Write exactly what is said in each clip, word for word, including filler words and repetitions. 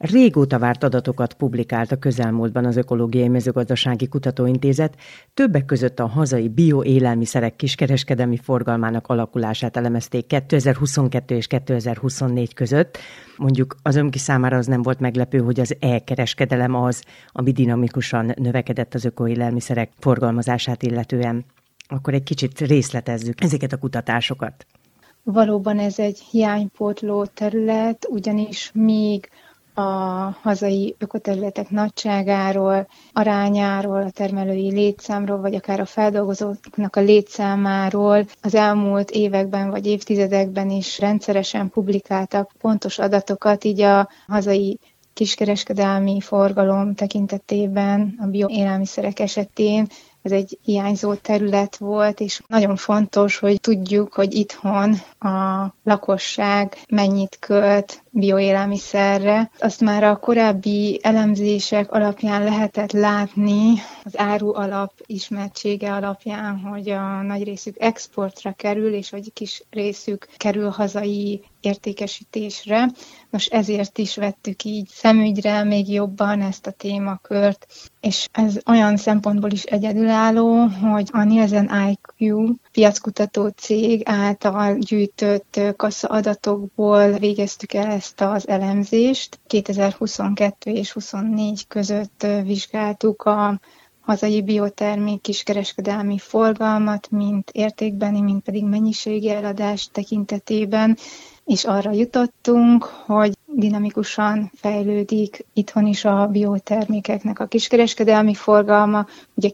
Régóta várt adatokat publikált a közelmúltban az Ökológiai Mezőgazdasági Kutatóintézet, többek között a hazai bioélelmiszerek kiskereskedelmi forgalmának alakulását elemezték kétezer-huszonkettő és kétezer-huszonnégy között. Mondjuk az önki számára az nem volt meglepő, hogy az e-kereskedelem az, ami dinamikusan növekedett az ökoélelmiszerek forgalmazását illetően. Akkor egy kicsit részletezzük ezeket a kutatásokat. Valóban ez egy hiánypótló terület, ugyanis míg a hazai ökoterületek nagyságáról, arányáról, a termelői létszámról, vagy akár a feldolgozóknak a létszámáról az elmúlt években vagy évtizedekben is rendszeresen publikáltak pontos adatokat, így a hazai kiskereskedelmi forgalom tekintetében a bioélelmiszerek esetén ez egy hiányzó terület volt, és nagyon fontos, hogy tudjuk, hogy itthon a lakosság mennyit költ bioélelmiszerre. Azt már a korábbi elemzések alapján lehetett látni, az áru alap ismertsége alapján, hogy a nagy részük exportra kerül, és hogy kis részük kerül hazai értékesítésre. Most ezért is vettük így szemügyre még jobban ezt a témakört, és ez olyan szempontból is egyedülálló, hogy a Nielsen i kú piackutató cég által gyűjtött kassza-adatokból végeztük el ezt az elemzést. kétezer-huszonkettő és huszonnégy között vizsgáltuk a hazai biotermék kiskereskedelmi forgalmat, mint értékbeni, mint pedig mennyiségi eladás tekintetében, és arra jutottunk, hogy dinamikusan fejlődik itthon is a biotermékeknek a kiskereskedelmi forgalma. Ugye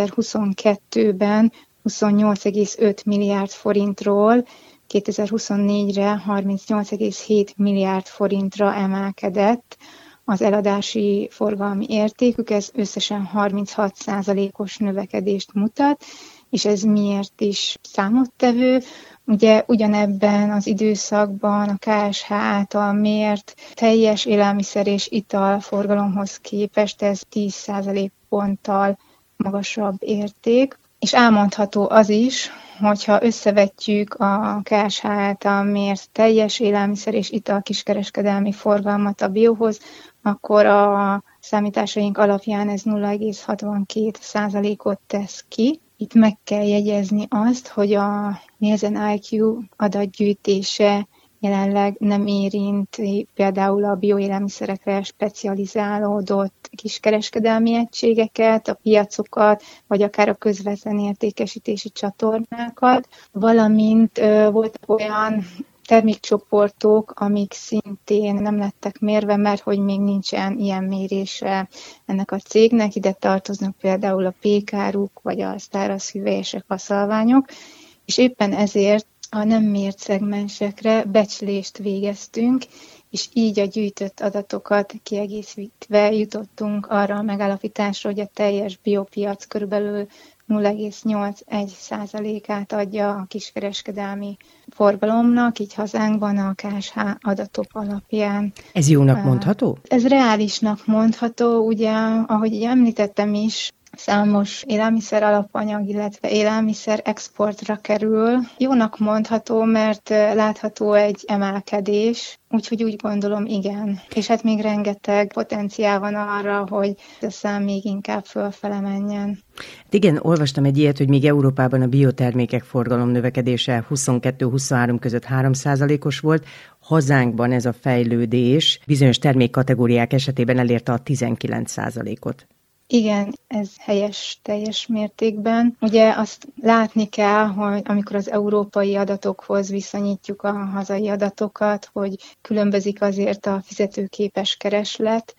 kétezer-huszonkettőben huszonnyolc egész öt milliárd forintról kétezer-huszonnégyre harmincnyolc egész hét milliárd forintra emelkedett az eladási forgalmi értékük, ez összesen harminchat százalékos növekedést mutat, és ez miért is számottevő? Ugye ugyanebben az időszakban a ká es há által mért teljes élelmiszer és ital forgalomhoz képest ez tíz százalékponttal magasabb érték, és elmondható az is, hogyha összevetjük a ká es há által mért teljes élelmiszer és ital kiskereskedelmi forgalmat a biohoz, akkor a számításaink alapján ez nulla egész hatvankét százalékot tesz ki. Itt meg kell jegyezni azt, hogy a Nielsen i kú adatgyűjtése jelenleg nem érinti például a bioélelmiszerekre specializálódott kiskereskedelmi egységeket, a piacokat, vagy akár a közvetlen értékesítési csatornákat, valamint ö, voltak olyan termékcsoportok, amik szintén nem lettek mérve, mert hogy még nincsen ilyen mérése ennek a cégnek. Ide tartoznak például a pékáruk, vagy a szárazhüvelyesek, a szalványok, és éppen ezért a nem mért szegmensekre becslést végeztünk, és így a gyűjtött adatokat kiegészítve jutottunk arra a megállapításra, hogy a teljes biopiac körülbelül nulla egész nyolcvanegy százalékát adja a kiskereskedelmi forgalomnak, így hazánkban a ká es há adatok alapján. Ez jónak mondható? Ez reálisnak mondható, ugye, ahogy említettem is, számos élelmiszer alapanyag, illetve élelmiszer exportra kerül. Jónak mondható, mert látható egy emelkedés, úgyhogy úgy gondolom, igen. És hát még rengeteg potenciál van arra, hogy a szám még inkább fölfele menjen. Igen, olvastam egy ilyet, hogy még Európában a biotermékek forgalom növekedése huszonkettő-huszonhárom között három százalékos volt, hazánkban ez a fejlődés bizonyos termékkategóriák esetében elérte a tizenkilenc százalékot. Igen, ez helyes teljes mértékben. Ugye azt látni kell, hogy amikor az európai adatokhoz viszonyítjuk a hazai adatokat, hogy különbözik azért a fizetőképes kereslet,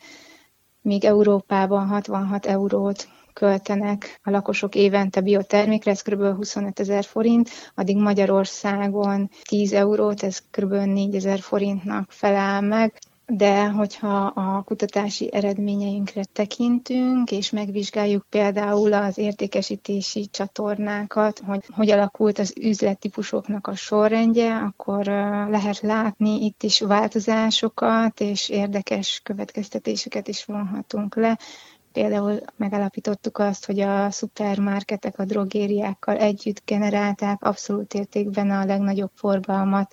míg Európában hatvanhat eurót költenek a lakosok évente biotermékre, ez kb. huszonöt ezer forint, addig Magyarországon tíz eurót, ez kb. négyezer forintnak felel meg. De hogyha a kutatási eredményeinkre tekintünk, és megvizsgáljuk például az értékesítési csatornákat, hogy hogy alakult az üzlettípusoknak a sorrendje, akkor lehet látni itt is változásokat, és érdekes következtetéseket is vonhatunk le. Például megállapítottuk azt, hogy a szupermarketek a drogériákkal együtt generálták abszolút értékben a legnagyobb forgalmat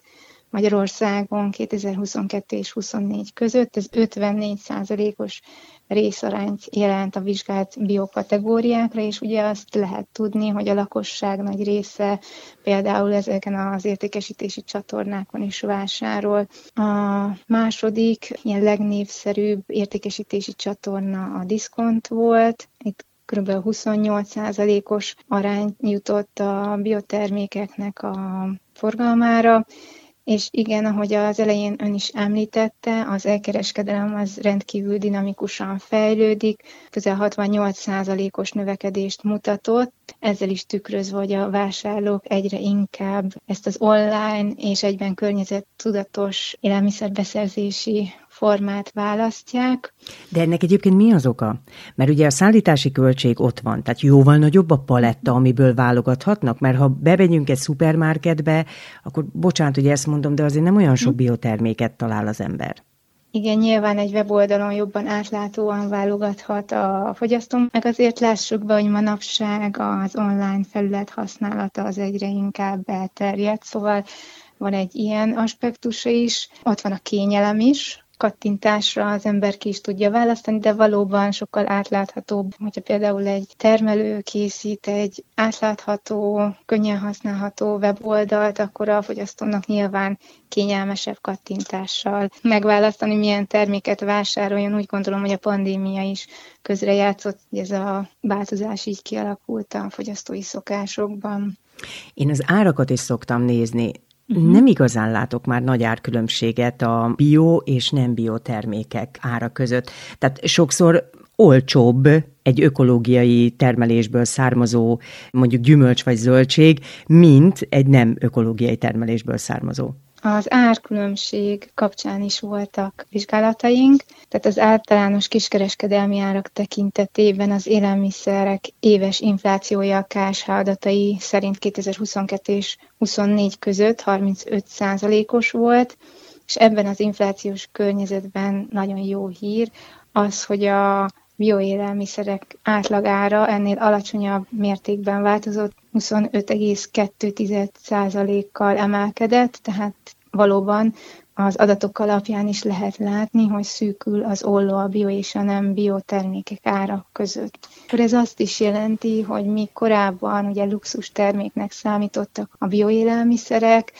Magyarországon kétezer-huszonkettő és huszonnégy között. Ez ötvennégy százalékos részarányt jelent a vizsgált biokategóriákra, és ugye azt lehet tudni, hogy a lakosság nagy része például ezeken az értékesítési csatornákon is vásárol. A második, ilyen legnépszerűbb értékesítési csatorna a diszkont volt. Itt kb. huszonnyolc százalékos arány jutott a biotermékeknek a forgalmára, és igen, ahogy az elején ön is említette, az elkereskedelem az rendkívül dinamikusan fejlődik, közel hatvannyolc százalékos növekedést mutatott, ezzel is tükrözve, hogy a vásárlók egyre inkább ezt az online és egyben környezettudatos élelmiszerbeszerzési formát választják. De ennek egyébként mi az oka? Mert ugye a szállítási költség ott van, tehát jóval nagyobb a paletta, amiből válogathatnak, mert ha bemegyünk egy szupermarketbe, akkor bocsánat, hogy ezt mondom, de azért nem olyan sok bioterméket talál az ember. Igen, nyilván egy weboldalon jobban átlátóan válogathat a fogyasztó, meg azért lássuk be, hogy manapság az online felület használata az egyre inkább elterjedt, szóval van egy ilyen aspektusa is, ott van a kényelem is, kattintásra az ember ki is tudja választani, de valóban sokkal átláthatóbb, hogyha például egy termelő készít egy átlátható, könnyen használható weboldalt, akkor a fogyasztónak nyilván kényelmesebb kattintással megválasztani, milyen terméket vásároljon. Úgy gondolom, hogy a pandémia is közrejátszott, hogy ez a változás így kialakult a fogyasztói szokásokban. Én az árakat is szoktam nézni. Uh-huh. Nem igazán látok már nagy árkülönbséget a bio és nem bio termékek ára között. Tehát sokszor olcsóbb egy ökológiai termelésből származó, mondjuk gyümölcs vagy zöldség, mint egy nem ökológiai termelésből származó. Az árkülönbség kapcsán is voltak vizsgálataink, tehát az általános kiskereskedelmi árak tekintetében az élelmiszerek éves inflációja a ká es há adatai szerint kétezer-huszonkettő és huszonnégy között harmincöt százalékos volt, és ebben az inflációs környezetben nagyon jó hír az, hogy a bioélelmiszerek átlagára ennél alacsonyabb mértékben változott, huszonöt egész kettő százalékkal emelkedett, tehát valóban az adatok alapján is lehet látni, hogy szűkül az olló a bio és a nem bio termékek ára között. Akkor ez azt is jelenti, hogy mi korábban ugye luxus terméknek számítottak a bioélelmiszerek,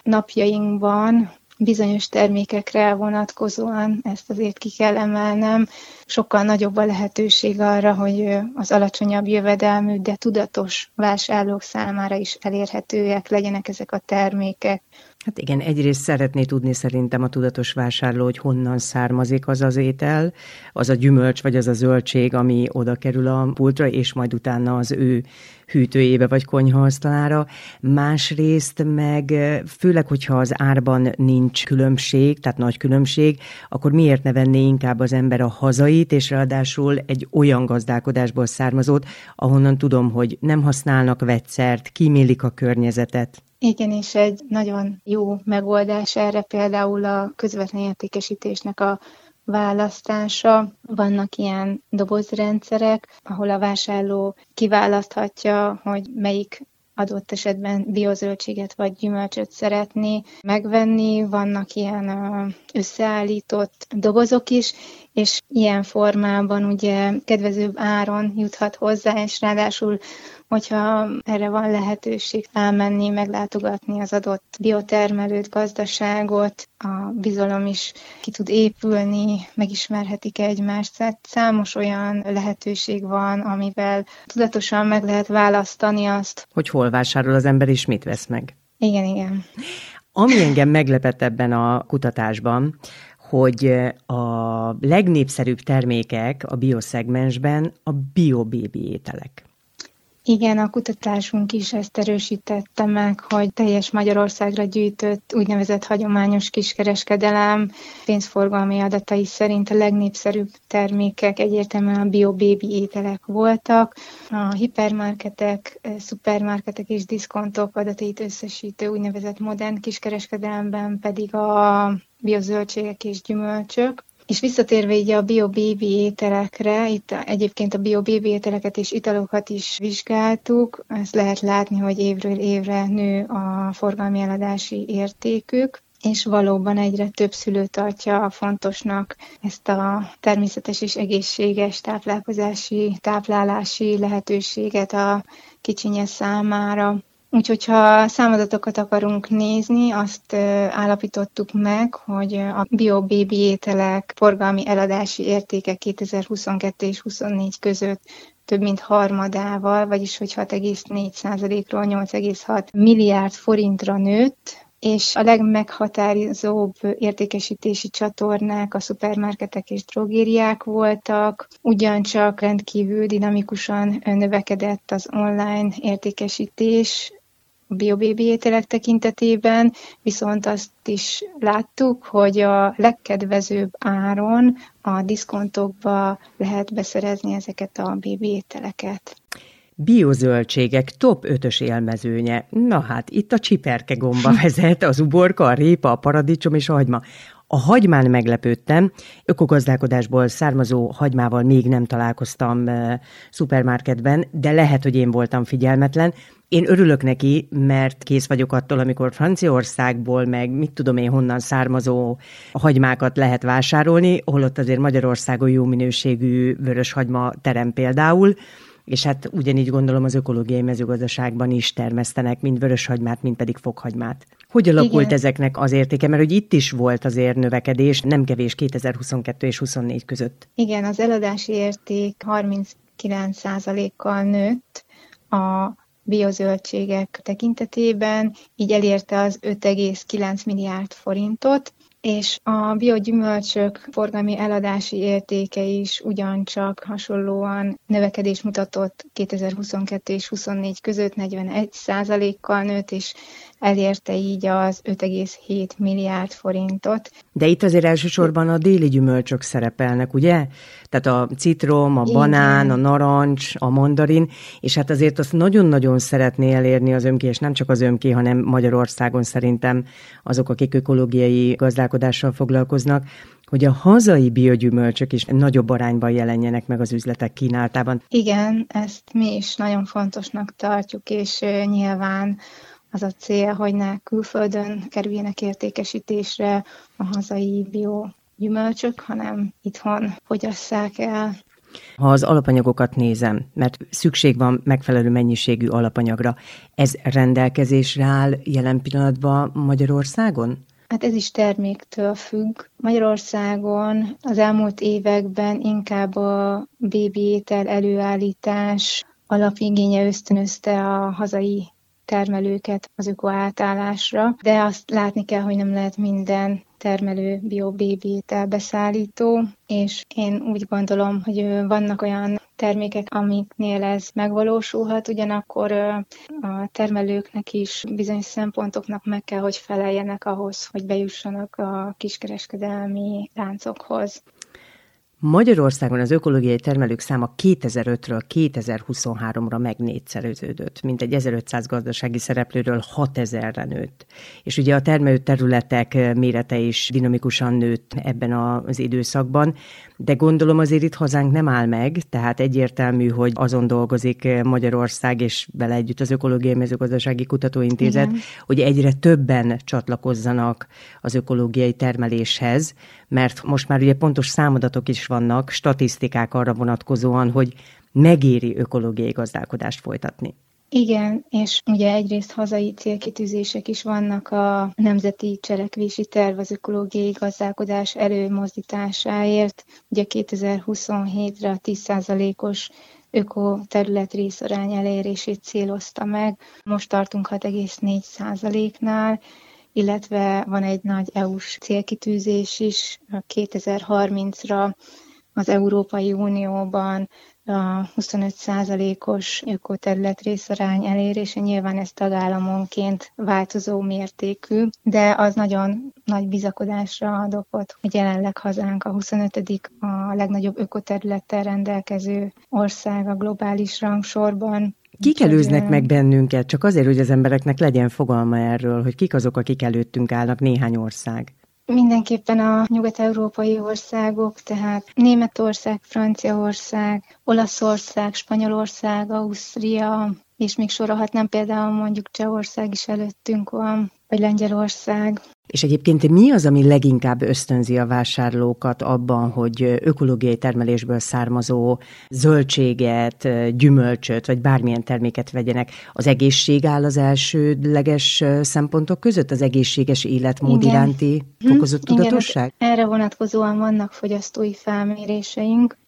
napjainkban bizonyos termékekre vonatkozóan, ezt azért ki kell emelnem, sokkal nagyobb a lehetőség arra, hogy az alacsonyabb jövedelmű, de tudatos vásárlók számára is elérhetőek legyenek ezek a termékek. Hát igen, egyrészt szeretné tudni szerintem a tudatos vásárló, hogy honnan származik az az étel, az a gyümölcs vagy az a zöldség, ami oda kerül a pultra, és majd utána az ő hűtőjébe vagy konyhaasztalára. Másrészt meg, főleg, hogyha az árban nincs különbség, tehát nagy különbség, akkor miért ne venné inkább az ember a hazait, és ráadásul egy olyan gazdálkodásból származót, ahonnan tudom, hogy nem használnak vegyszert, kímélik a környezetet. Igen, és egy nagyon jó megoldás erre például a közvetlen értékesítésnek a választása. Vannak ilyen dobozrendszerek, ahol a vásárló kiválaszthatja, hogy melyik adott esetben biozöldséget vagy gyümölcsöt szeretné megvenni. Vannak ilyen összeállított dobozok is, és ilyen formában ugye kedvezőbb áron juthat hozzá, és ráadásul, hogyha erre van lehetőség elmenni, meglátogatni az adott biotermelőt, gazdaságot, a bizalom is ki tud épülni, megismerhetik egymást. Tehát számos olyan lehetőség van, amivel tudatosan meg lehet választani azt, hogy hol vásárol az ember, és mit vesz meg. Igen, igen. Ami engem meglepett ebben a kutatásban, hogy a legnépszerűbb termékek a bioszegmensben a bio-bébi ételek. Igen, a kutatásunk is ezt erősítette meg, hogy teljes Magyarországra gyűjtött úgynevezett hagyományos kiskereskedelem pénzforgalmi adatai szerint a legnépszerűbb termékek egyértelműen a bio-bébi ételek voltak. A hipermarketek, szupermarketek és diszkontok adatait összesítő úgynevezett modern kiskereskedelemben pedig a biozöldségek és gyümölcsök. És visszatérve így a bio-bébi ételekre, itt egyébként a bio-bébi ételeket és italokat is vizsgáltuk, ezt lehet látni, hogy évről évre nő a forgalmi eladási értékük, és valóban egyre több szülő tartja fontosnak ezt a természetes és egészséges táplálkozási, táplálási lehetőséget a kicsinye számára. Úgyhogy ha számadatokat akarunk nézni, azt állapítottuk meg, hogy a bio-bébi ételek forgalmi eladási értéke kétezer-huszonkettő és huszonnégy között több mint harmadával, vagyis hogy hat egész négy százalékról nyolc egész hat milliárd forintra nőtt, és a legmeghatározóbb értékesítési csatornák a szupermarketek és drogériák voltak, ugyancsak rendkívül dinamikusan növekedett az online értékesítés a bio-bébi ételek tekintetében, viszont azt is láttuk, hogy a legkedvezőbb áron a diszkontokba lehet beszerezni ezeket a bébi ételeket. Biozöldségek top ötös élmezőnye. Na hát, itt a csiperke gomba vezet, az uborka, a répa, a paradicsom és a hagyma. A hagymán meglepődtem, ökogazdálkodásból származó hagymával még nem találkoztam e, szupermarketben, de lehet, hogy én voltam figyelmetlen. Én örülök neki, mert kész vagyok attól, amikor Franciaországból, meg mit tudom én honnan származó hagymákat lehet vásárolni, holott azért Magyarországon jó minőségű vöröshagyma terem például, és hát ugyanígy gondolom az ökológiai mezőgazdaságban is termesztenek, mind vöröshagymát, mind pedig fokhagymát. Hogy alakult Igen. ezeknek az értéke? Mert hogy itt is volt azért növekedés, nem kevés kétezer-huszonkettő és huszonnégy között. Igen, az eladási érték harminckilenc százalékkal nőtt a biozöldségek tekintetében, így elérte az öt egész kilenc milliárd forintot, és a biogyümölcsök forgalmi eladási értéke is ugyancsak hasonlóan növekedés mutatott kétezer-huszonkettő és huszonnégy között, negyvenegy százalékkal nőtt, és elérte így az öt egész hét milliárd forintot. De itt azért elsősorban a déli gyümölcsök szerepelnek, ugye? Tehát a citrom, a Igen. banán, a narancs, a mandarin, és hát azért azt nagyon-nagyon szeretné elérni az ömké, és nem csak az ömké, hanem Magyarországon szerintem azok, akik ökológiai gazdálkodással foglalkoznak, hogy a hazai biogyümölcsök is nagyobb arányban jelenjenek meg az üzletek kínálatában. Igen, ezt mi is nagyon fontosnak tartjuk, és nyilván az a cél, hogy ne külföldön kerüljenek értékesítésre a hazai biogyümölcsök, hanem itthon fogyasszák el. Ha az alapanyagokat nézem, mert szükség van megfelelő mennyiségű alapanyagra, ez rendelkezésre áll jelen pillanatban Magyarországon? Hát ez is terméktől függ. Magyarországon az elmúlt években inkább a bébi étel előállítás alapigénye ösztönözte a hazai termelőket az ökoátállásra, de azt látni kell, hogy nem lehet minden termelő bio-bébi étel beszállító, és én úgy gondolom, hogy vannak olyan termékek, amiknél ez megvalósulhat, ugyanakkor a termelőknek is bizonyos szempontoknak meg kell, hogy feleljenek ahhoz, hogy bejussanak a kiskereskedelmi láncokhoz. Magyarországon az ökológiai termelők száma kétezer-ötről kétezer-huszonháromra megnégyszereződött, mintegy ezerötszáz gazdasági szereplőről hatezerre nőtt. És ugye a termelő területek mérete is dinamikusan nőtt ebben az időszakban, de gondolom azért itt hazánk nem áll meg, tehát egyértelmű, hogy azon dolgozik Magyarország, és vele együtt az Ökológiai Mezőgazdasági Kutatóintézet, Igen. hogy egyre többen csatlakozzanak az ökológiai termeléshez, mert most már ugye pontos számadatok is vannak, statisztikák arra vonatkozóan, hogy megéri ökológiai gazdálkodást folytatni. Igen, és ugye egyrészt hazai célkitűzések is vannak, a Nemzeti Cselekvési Terv az ökológiai gazdálkodás előmozdításáért. Ugye kétezer-huszonhétre a tíz százalékos ökoterület részarány elérését célozta meg. Most tartunk hat egész négy százaléknál, illetve van egy nagy é u-s célkitűzés is, kétezer-harmincra az Európai Unióban a huszonöt százalékos ökoterület részarány elérése, nyilván ez tagállamonként változó mértékű, de az nagyon nagy bizakodásra ad okot, hogy jelenleg hazánk a huszonötödik a legnagyobb ökoterülettel rendelkező ország a globális rangsorban. Kik előznek meg bennünket, csak azért, hogy az embereknek legyen fogalma erről, hogy kik azok, akik előttünk állnak, néhány ország? Mindenképpen a nyugat-európai országok, tehát Németország, Franciaország, Olaszország, Spanyolország, Ausztria, és még sorolhatnám például mondjuk Csehország is előttünk van, vagy Lengyelország. És egyébként mi az, ami leginkább ösztönzi a vásárlókat abban, hogy ökológiai termelésből származó zöldséget, gyümölcsöt, vagy bármilyen terméket vegyenek? Az egészség áll az elsődleges szempontok között? Az egészséges életmód igen. iránti fokozott hm, tudatosság? Igen, erre vonatkozóan vannak fogyasztói felméréseink,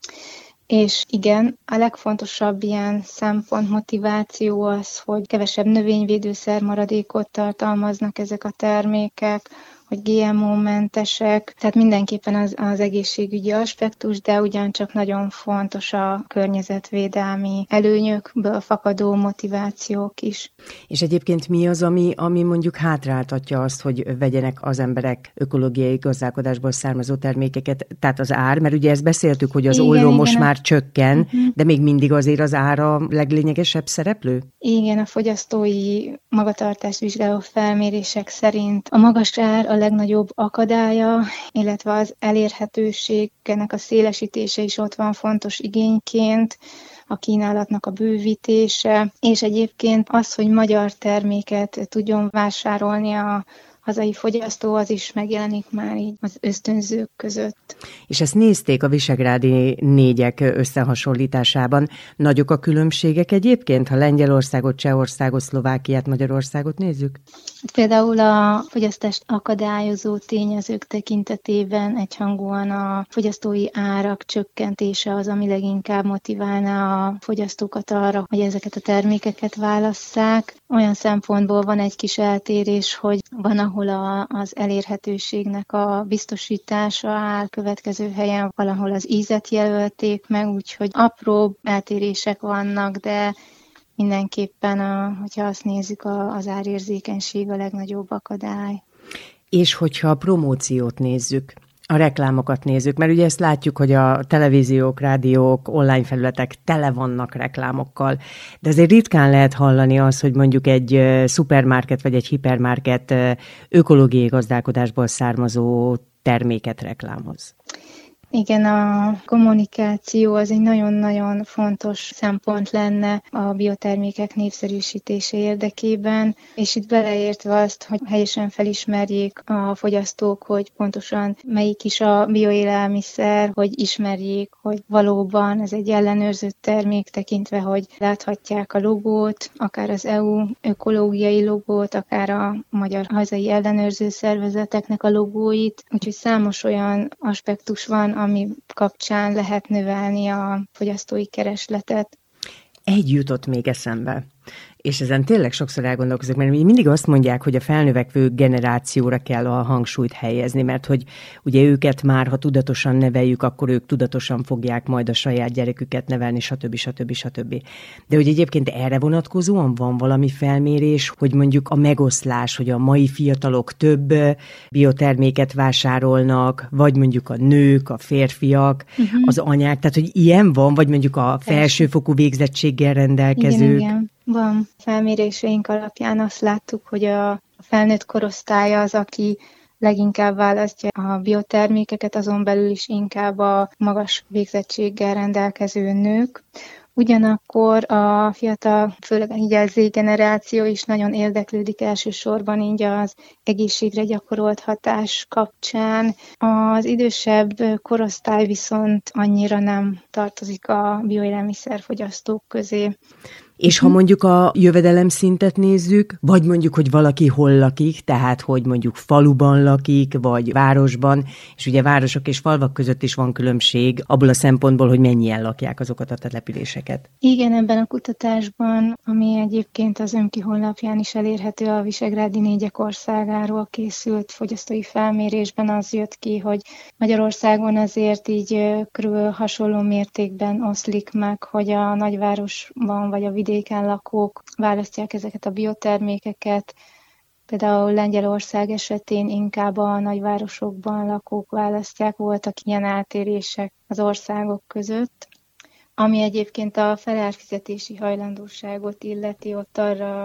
és igen, a legfontosabb ilyen szempont, motiváció az, hogy kevesebb növényvédőszer maradékot tartalmaznak ezek a termékek, hogy gé em o-mentesek, tehát mindenképpen az, az egészségügyi aspektus, de ugyancsak nagyon fontos a környezetvédelmi előnyökből fakadó motivációk is. És egyébként mi az, ami, ami mondjuk hátráltatja azt, hogy vegyenek az emberek ökológiai gazdálkodásból származó termékeket, tehát az ár, mert ugye ezt beszéltük, hogy az igen, olló igen, most már csökken, uh-huh. de még mindig azért az ár a leglényegesebb szereplő? Igen, a fogyasztói magatartást vizsgáló felmérések szerint a magas ár a legnagyobb akadálya, illetve az elérhetőségnek a szélesítése is ott van fontos igényként, a kínálatnak a bővítése, és egyébként az, hogy magyar terméket tudjon vásárolni a hazai fogyasztó, az is megjelenik már így az ösztönzők között. És ezt nézték a visegrádi négyek összehasonlításában. Nagyok a különbségek egyébként, ha Lengyelországot, Csehországot, Szlovákiát, Magyarországot nézzük? Például a fogyasztást akadályozó tényezők tekintetében egyhangúan a fogyasztói árak csökkentése az, ami leginkább motiválná a fogyasztókat arra, hogy ezeket a termékeket válasszák. Olyan szempontból van egy kis eltérés, hogy van, ahol a, az elérhetőségnek a biztosítása áll következő helyen, valahol az ízet jelölték meg, úgyhogy apró eltérések vannak, de mindenképpen, a, hogyha azt nézzük, a, az árérzékenység a legnagyobb akadály. És hogyha a promóciót nézzük, a reklámokat nézzük, mert ugye ezt látjuk, hogy a televíziók, rádiók, online felületek tele vannak reklámokkal, de azért ritkán lehet hallani azt, hogy mondjuk egy szupermarket vagy egy hipermarket ökológiai gazdálkodásból származó terméket reklámoz. Igen, a kommunikáció az egy nagyon-nagyon fontos szempont lenne a biotermékek népszerűsítése érdekében, és itt beleértve azt, hogy helyesen felismerjék a fogyasztók, hogy pontosan melyik is a bioélelmiszer, hogy ismerjék, hogy valóban ez egy ellenőrzött termék, tekintve, hogy láthatják a logót, akár az é u ökológiai logót, akár a magyar hazai ellenőrző szervezeteknek a logóit, úgyhogy számos olyan aspektus van, ami kapcsán lehet növelni a fogyasztói keresletet. Egy jutott még eszembe, és ezen tényleg sokszor elgondolkozok, mert mindig azt mondják, hogy a felnövekvő generációra kell a hangsúlyt helyezni, mert hogy ugye őket már, ha tudatosan neveljük, akkor ők tudatosan fogják majd a saját gyereküket nevelni, stb. stb. stb. De hogy egyébként erre vonatkozóan van valami felmérés, hogy mondjuk a megoszlás, hogy a mai fiatalok több bioterméket vásárolnak, vagy mondjuk a nők, a férfiak, uh-huh. az anyák, tehát hogy ilyen van, vagy mondjuk a felsőfokú végzettséggel rendelkezők. Igen, igen. Van. Felméréseink alapján azt láttuk, hogy a felnőtt korosztálya az, aki leginkább választja a biotermékeket, azon belül is inkább a magas végzettséggel rendelkező nők. Ugyanakkor a fiatal, főleg így a Z-generáció is nagyon érdeklődik elsősorban így az egészségre gyakorolt hatás kapcsán. Az idősebb korosztály viszont annyira nem tartozik a bioélelmiszerfogyasztók közé. És ha mondjuk a jövedelem szintet nézzük, vagy mondjuk, hogy valaki hol lakik, tehát hogy mondjuk faluban lakik, vagy városban, és ugye városok és falvak között is van különbség abból a szempontból, hogy mennyien lakják azokat a településeket. Igen, ebben a kutatásban, ami egyébként az Ömki honlapján is elérhető, a Visegrádi négyek országáról készült fogyasztói felmérésben az jött ki, hogy Magyarországon azért így körülbelül hasonló mértékben oszlik meg, hogy a nagyvárosban vagy a vidéken lakók választják ezeket a biotermékeket. Például Lengyelország esetén inkább a nagyvárosokban lakók választják, voltak ilyen eltérések az országok között. Ami egyébként a felárfizetési hajlandóságot illeti, ott arra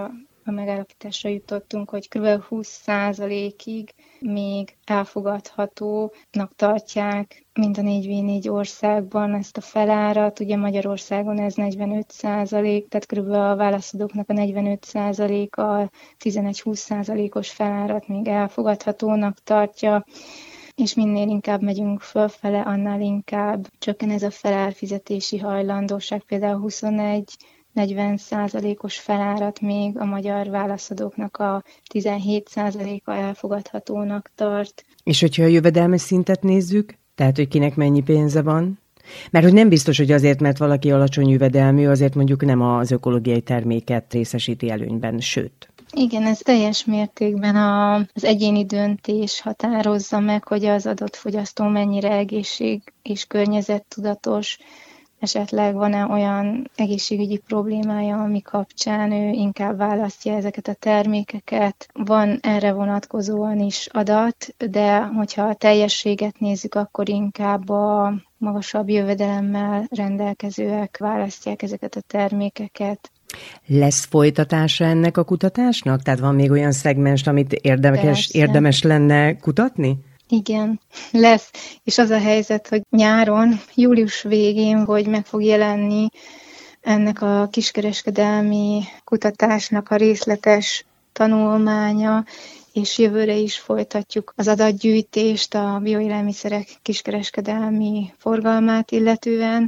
a megállapításra jutottunk, hogy kb. húsz százalékig még elfogadhatónak tartják mind a négy vé négy országban ezt a felárat. Ugye Magyarországon ez negyvenöt százalék, tehát kb. A válaszadóknak a negyvenöt százaléka tizenegy-húsz százalékos felárat még elfogadhatónak tartja, és minél inkább megyünk fölfele, annál inkább csökken ez a felárfizetési hajlandóság. Például huszonegy-negyven százalékos felárat még a magyar válaszadóknak a tizenhét százaléka elfogadhatónak tart. És hogyha a jövedelmi szintet nézzük, tehát hogy kinek mennyi pénze van? Mert hogy nem biztos, hogy azért, mert valaki alacsony jövedelmű, azért mondjuk nem az ökológiai terméket részesíti előnyben, sőt. Igen, ez teljes mértékben a, az egyéni döntés határozza meg, hogy az adott fogyasztó mennyire egészség- és környezettudatos, esetleg van-e olyan egészségügyi problémája, ami kapcsán ő inkább választja ezeket a termékeket. Van erre vonatkozóan is adat, de hogyha a teljességet nézzük, akkor inkább a magasabb jövedelemmel rendelkezőek választják ezeket a termékeket. Lesz folytatása ennek a kutatásnak? Tehát van még olyan szegmens, amit érdekes, érdemes lenne kutatni? Igen, lesz. És az a helyzet, hogy nyáron, július végén, hogy meg fog jelenni ennek a kiskereskedelmi kutatásnak a részletes tanulmánya, és jövőre is folytatjuk az adatgyűjtést a bioélelmiszerek kiskereskedelmi forgalmát illetően,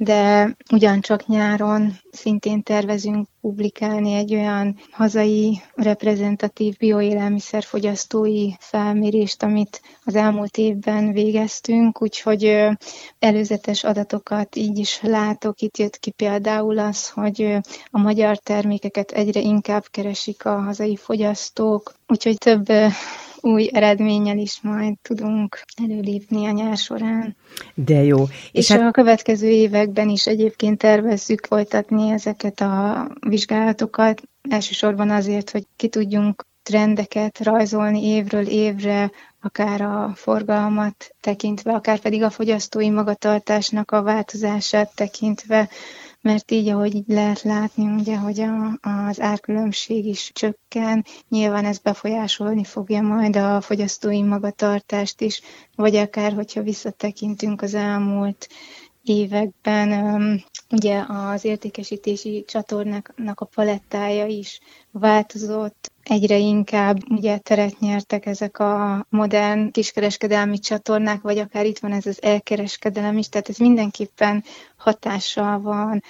de ugyancsak nyáron szintén tervezünk publikálni egy olyan hazai reprezentatív bioélelmiszer fogyasztói felmérést, amit az elmúlt évben végeztünk, úgyhogy előzetes adatokat így is látok. Itt jött ki például az, hogy a magyar termékeket egyre inkább keresik a hazai fogyasztók, úgyhogy több új eredménnyel is majd tudunk előlépni a nyár során. De jó. És, és hát... a következő években is egyébként tervezzük folytatni ezeket a vizsgálatokat, elsősorban azért, hogy ki tudjunk trendeket rajzolni évről évre, akár a forgalmat tekintve, akár pedig a fogyasztói magatartásnak a változását tekintve, mert így, ahogy így lehet látni, ugye, hogy a, az árkülönbség is csökken, nyilván ez befolyásolni fogja majd a fogyasztói magatartást is, vagy akár, hogyha visszatekintünk az elmúlt években, ugye az értékesítési csatornáknak a palettája is változott, egyre inkább ugye teret nyertek ezek a modern kiskereskedelmi csatornák, vagy akár itt van ez az elkereskedelem is, tehát ez mindenképpen hatással van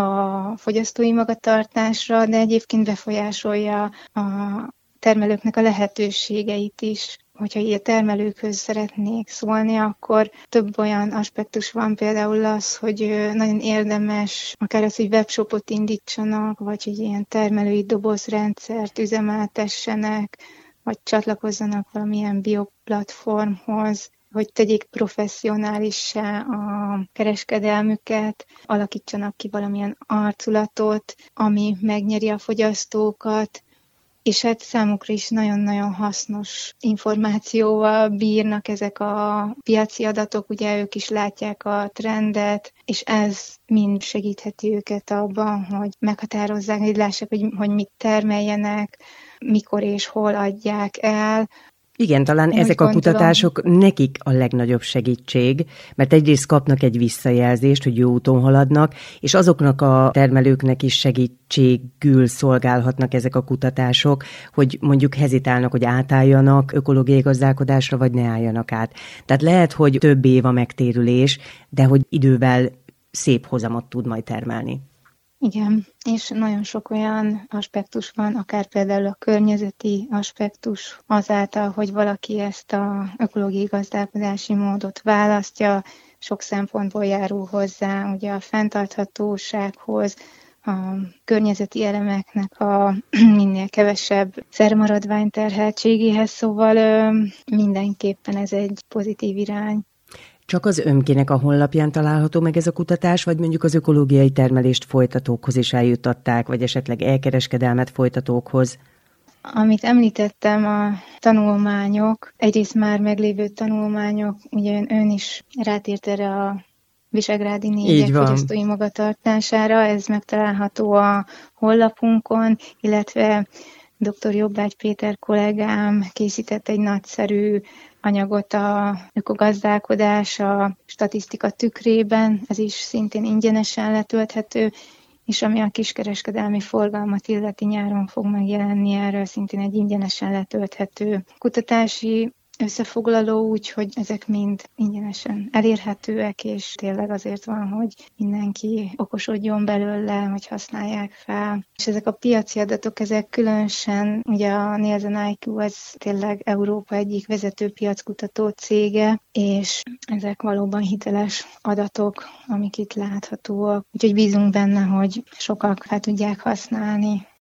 a fogyasztói magatartásra, de egyébként befolyásolja a termelőknek a lehetőségeit is. Hogyha így a termelőkhöz szeretnék szólni, akkor több olyan aspektus van, például az, hogy nagyon érdemes akár az, hogy webshopot indítsanak, vagy hogy ilyen termelői dobozrendszert üzemeltessenek, vagy csatlakozzanak valamilyen bioplatformhoz, hogy tegyék professzionálissá a kereskedelmüket, alakítsanak ki valamilyen arculatot, ami megnyeri a fogyasztókat, és hát számukra is nagyon-nagyon hasznos információval bírnak ezek a piaci adatok, ugye ők is látják a trendet, és ez mind segítheti őket abban, hogy meghatározzák, hogy lássák, hogy, hogy mit termeljenek, mikor és hol adják el. Igen, talán Úgy ezek gondolom. A kutatások nekik a legnagyobb segítség, mert egyrészt kapnak egy visszajelzést, hogy jó úton haladnak, és azoknak a termelőknek is segítségül szolgálhatnak ezek a kutatások, hogy mondjuk hezitálnak, hogy átálljanak ökológiai gazdálkodásra, vagy ne álljanak át. Tehát lehet, hogy több év a megtérülés, de hogy idővel szép hozamot tud majd termelni. Igen, és nagyon sok olyan aspektus van, akár például a környezeti aspektus azáltal, hogy valaki ezt az ökológiai gazdálkodási módot választja, sok szempontból járul hozzá, ugye a fenntarthatósághoz, a környezeti elemeknek a minél kevesebb szermaradvány terheltségéhez, szóval mindenképpen ez egy pozitív irány. Csak az ömkének a honlapján található meg ez a kutatás, vagy mondjuk az ökológiai termelést folytatókhoz is eljuttatták, vagy esetleg elkereskedelmet folytatókhoz? Amit említettem, a tanulmányok, egyrészt már meglévő tanulmányok, ugye ön is rátért erre a visegrádi négyek fogyasztói magatartására. Ez megtalálható a honlapunkon, illetve dr. Jobbágy Péter kollégám készített egy nagyszerű anyagot a ökogazdálkodás a statisztika tükrében, ez is szintén ingyenesen letölthető, és ami a kiskereskedelmi forgalmat illeti, nyáron fog megjelenni erről szintén egy ingyenesen letölthető kutatási összefoglaló, úgyhogy ezek mind ingyenesen elérhetőek, és tényleg azért van, hogy mindenki okosodjon belőle, hogy használják fel. És ezek a piaci adatok, ezek különösen, ugye a Nielsen i kú az tényleg Európa egyik vezető piackutató cége, és ezek valóban hiteles adatok, amik itt láthatóak. Úgyhogy bízunk benne, hogy sokak fel tudják használni.